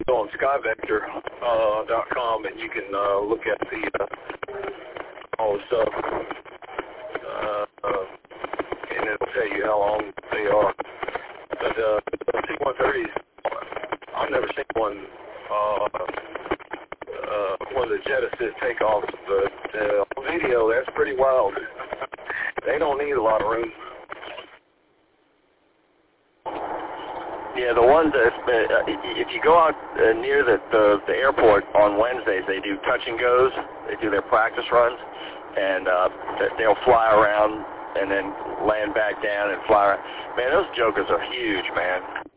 on skyvector.com, and you can look at all the stuff, and it'll tell you how long they are. But the C-130s, I've never seen one of the jet assist takeoffs, but on video, that's pretty wild. They don't need a lot of room. Yeah, the ones that, if you go out near the airport on Wednesdays, they do touch and goes. They do their practice runs, and they'll fly around and then land back down and fly around. Man, those jokers are huge, man.